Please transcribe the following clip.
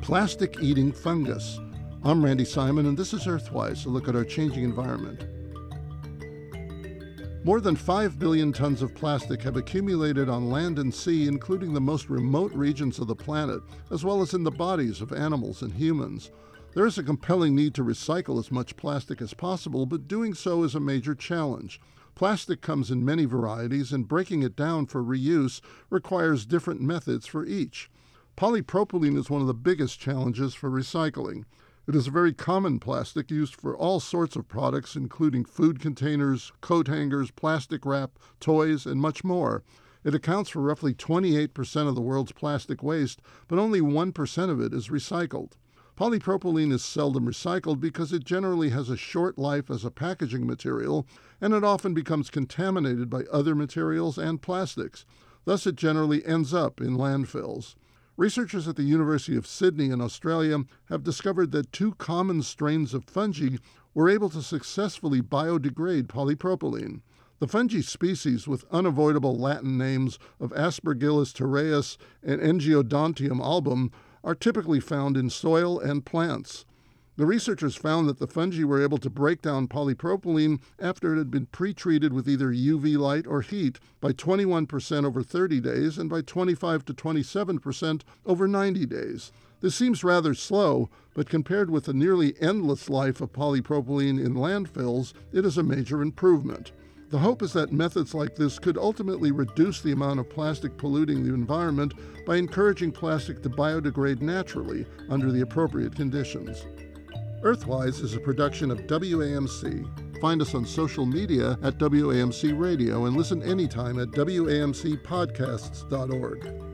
Plastic-eating fungus. I'm Randy Simon, and this is Earthwise, a look at our changing environment. More than 5 billion tons of plastic have accumulated on land and sea, including the most remote regions of the planet, as well as in the bodies of animals and humans. There is a compelling need to recycle as much plastic as possible, but doing so is a major challenge. Plastic comes in many varieties, and breaking it down for reuse requires different methods for each. Polypropylene is one of the biggest challenges for recycling. It is a very common plastic used for all sorts of products, including food containers, coat hangers, plastic wrap, toys, and much more. It accounts for roughly 28% of the world's plastic waste, but only 1% of it is recycled. Polypropylene is seldom recycled because it generally has a short life as a packaging material, and it often becomes contaminated by other materials and plastics. Thus, it generally ends up in landfills. Researchers at the University of Sydney in Australia have discovered that 2 common strains of fungi were able to successfully biodegrade polypropylene. The fungi species, with unavoidable Latin names of Aspergillus terreus and Engiodontium album, are typically found in soil and plants. The researchers found that the fungi were able to break down polypropylene after it had been pre-treated with either UV light or heat by 21% over 30 days and by 25 to 27% over 90 days. This seems rather slow, but compared with the nearly endless life of polypropylene in landfills, it is a major improvement. The hope is that methods like this could ultimately reduce the amount of plastic polluting the environment by encouraging plastic to biodegrade naturally under the appropriate conditions. Earthwise is a production of WAMC. Find us on social media at WAMC Radio and listen anytime at WAMCpodcasts.org.